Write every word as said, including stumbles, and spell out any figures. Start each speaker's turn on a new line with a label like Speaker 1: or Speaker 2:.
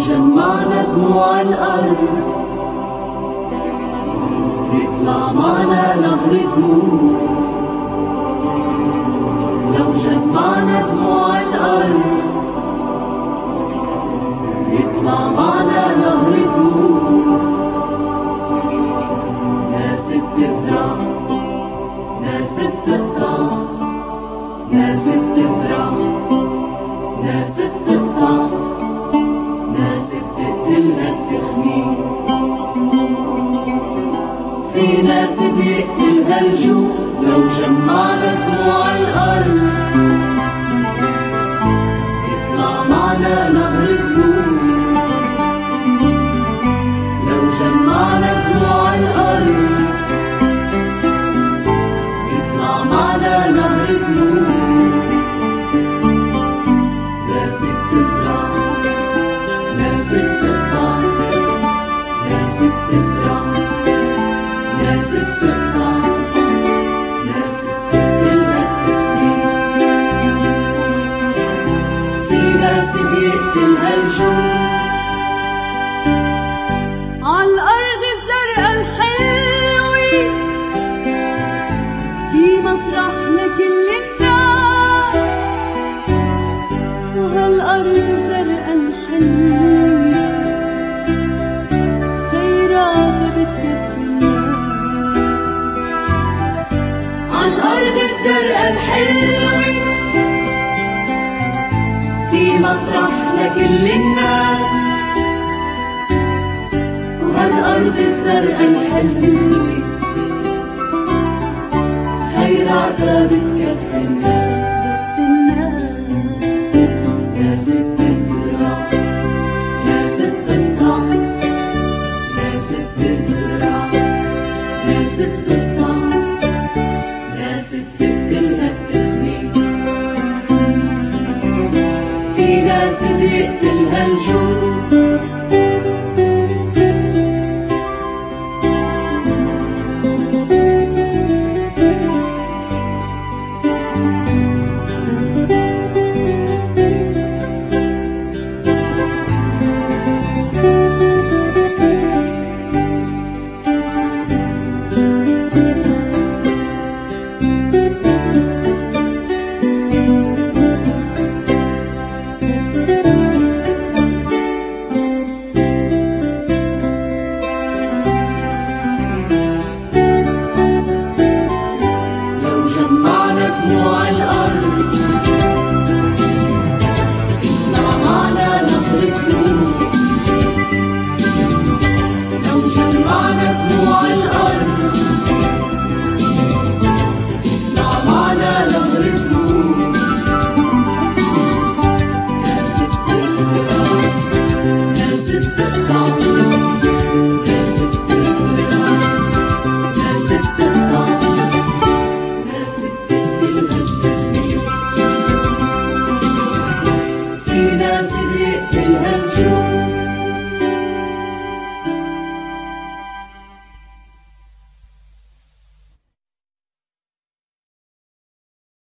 Speaker 1: جمعنا دموع الأرض يطلع معنا نهر دموع. لو جمعنا دموع الأرض يطلع معنا نهر دموع. ناس بتزرع ناس بتقطع، ناس بتزرع ناس بتقطع، ناس بتقتلها التخمين. في ناس بيقتلها الجوع. لو جمعنا دموع الأرض يطلع معنا نهر دموع. لو جمعنا دموع الأرض يطلع معنا نهر دموع. ناس بتزرع ناس بتقطع، ناس بتزرع ناس بتقطع، ناس بتقتلها التخمين. في ناس بيقتلها الجوع.
Speaker 2: عالأرض الزرقاء الحلوة في مطرح لكل الناس، وهالأرض الزرقاء الحلوة خيراتها بتكفي الناس.
Speaker 1: عالأرض الزرقاء الحلوة في مطرح لكل الناس، وهالأرض الزرقاء الحلوة خيراتها بتكفي الناس. بس الناس ناس بتزرع ناس بتقطع، ناس بتزرع ناس بتقطع، ناس بتقتلها التخمين. في ناس بيقتلها الجوع. جمعنا دموع الأرض يطلع معنا نهر دموع. لو جمعنا دموع الأرض يطلع معنا نهر دموع. ناس بتزرع ناس بتقطع، ناس بتزرع ناس بتقطع، في ناس بيقتلها